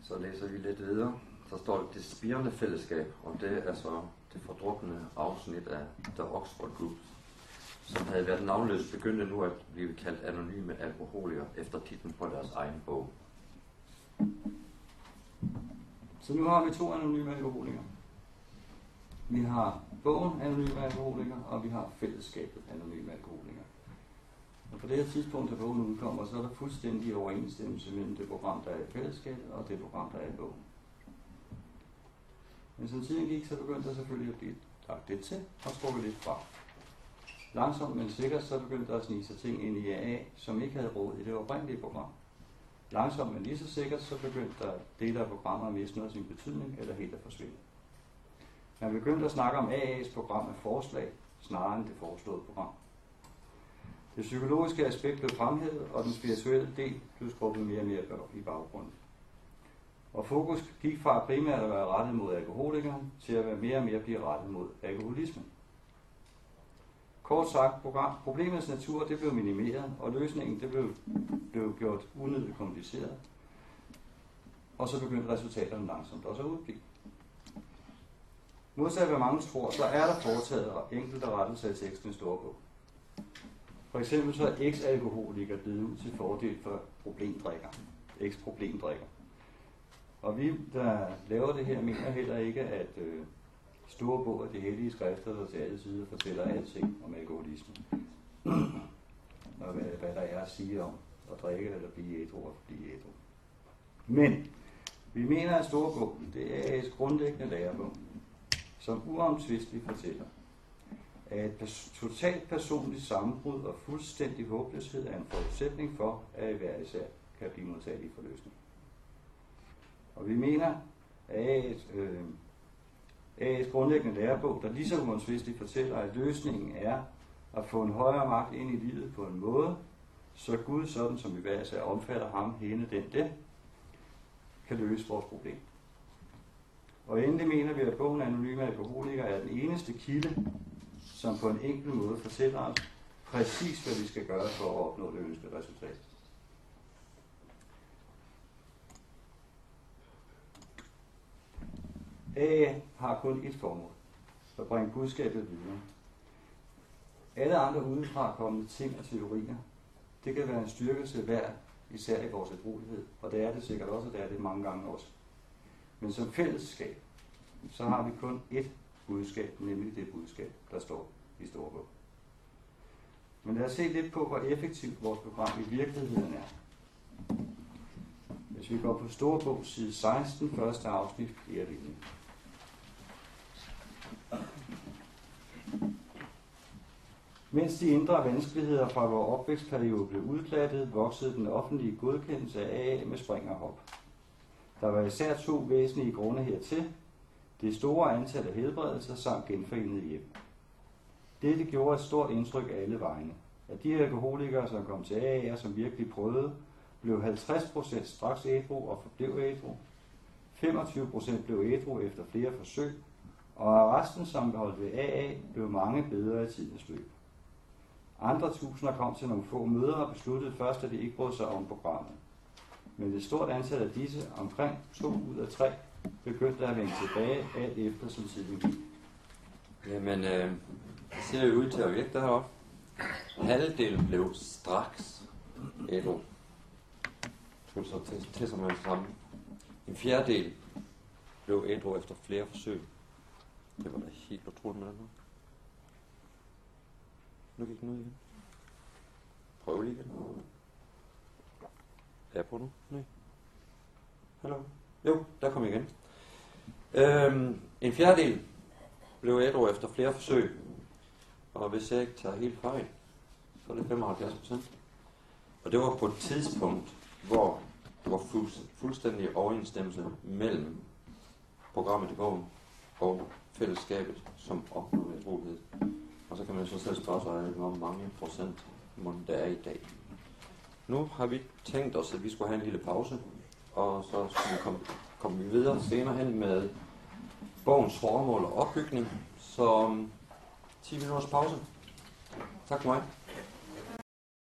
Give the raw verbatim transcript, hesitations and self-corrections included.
Så læser vi lidt videre. Så står det det spirende fællesskab, og det er så det fordrukne afsnit af The Oxford Group, som havde været navnløst, begyndte nu at blive kaldt anonyme alkoholikere efter titlen på deres egen bog. Så nu har vi to anonyme alkoholikere. Vi har bogen Anonyme Alkoholikere, og vi har fællesskabet Anonyme Alkoholikere. Og på det her tidspunkt, da bogen udkommer, så er der fuldstændig overensstemmelse mellem det program, der er i fællesskabet, og det program, der er i bogen. Men som tiden gik, så begyndte der selvfølgelig at blive lagt lidt til og trukket lidt fra. Langsomt, men sikkert, så begyndte der at snige sig ting ind i A A, som ikke havde råd i det oprindelige program. Langsomt, men lige så sikkert, så begyndte der dele af programmer at miste noget af sin betydning, eller helt at forsvinde. Man begyndte at snakke om A A's program af forslag, snarere end det foreslåede program. Det psykologiske aspekt blev fremhævet, og den spirituelle del blev skrubbet mere og mere i baggrunden. Og fokus gik fra primært at være rettet mod alkoholikeren, til at være mere og mere blive rettet mod alkoholismen. Kort sagt, program, problemets natur det blev minimeret, og løsningen det blev, blev gjort unødigt kompliceret. Og så begyndte resultaterne langsomt også at udblive. Modsat hvad mange tror, så er der foretaget enkelte rettelser i teksten i Storbog. For eksempel så er eks-alkoholiker blevet ud til fordel for problemdrikker. Eks-problemdrikker. Og vi, der laver det her, mener heller ikke, at øh, Storbog er de hellige skrifter, der til alle sider fortæller alting om alkoholisme. Og hvad, hvad der er at sige om at drikke eller blive ædru og blive ædru. Men vi mener, at Storbog, det er et grundlæggende lærebog, som uomtvisteligt fortæller, at et pers- totalt personligt sammenbrud og fuldstændig håbløshed er en forudsætning for, at hver især kan blive modtagelig for løsning. Og vi mener, at et, øh, et grundlæggende lærebog, der lige så uomtvisteligt fortæller, at løsningen er at få en højere magt ind i livet på en måde, så Gud, sådan som vi hver især omfatter ham, hende, den, den, kan løse vores problem. Og endelig mener vi, at bogen Anonyme Alkoholikere er den eneste kilde, som på en enkel måde fortæller os præcis, hvad vi skal gøre for at opnå det ønskede resultat. A A har kun ét formål, at bringe budskabet videre. Alle andre udefra kommende ting og teorier, det kan være en styrkelse hver, især i vores ædruelighed, og det er det sikkert også, og det er det mange gange også. Men som fællesskab, så har vi kun ét budskab, nemlig det budskab, der står i Storbog. Men lad os se lidt på, hvor effektivt vores program i virkeligheden er. Hvis vi går på Storbog, side seksten, første afsnit, fjerde linje. Mens de indre vanskeligheder fra vores opvækstperiode blev udglattet, voksede den offentlige godkendelse af A A med spring og hop. Der var især to væsentlige grunde hertil. Det store antal af helbredelser samt genforenede hjem. Dette gjorde et stort indtryk af alle vegne. Af de alkoholikere, som kom til A A, som virkelig prøvede, blev halvtreds procent straks ædru og forblev ædru. femogtyve procent blev ædru efter flere forsøg, og af resten, som holdt ved A A, blev mange bedre i tidens løb. Andre tusinder kom til nogle få møder og besluttede først, at de ikke brød sig om programmet. Men et stort antal af disse, omkring to ud af tre, begyndte at vende tilbage alt efter som tiden gik. Jamen, øh, det ser jo ud til at virke deroppe. Halvdelen blev straks ædru. Skulle så til, til som man sammen. En fjerdedel blev ædru efter flere forsøg. Det var da helt utroligt med det nu. Nu gik den ud igen. Prøv lige igen. Er jeg på nu? Nej. Hallo? Jo, der kom jeg igen. Øhm, en fjerdedel blev ædru efter flere forsøg. Og hvis jeg ikke tager helt fejl, så er det femoghalvfjerds procent. Og det var på et tidspunkt, hvor det var fuld, fuldstændig overensstemmelse mellem programmet i bogen og fællesskabet, som opnåede ædruelighed. Og så kan man så selv spørge sig, hvor mange procent der er i dag. Nu har vi tænkt os, at vi skulle have en lille pause, og så skulle vi komme, komme vi videre senere hen med bogens formål og opbygning. Så ti minutters pause. Tak for mig.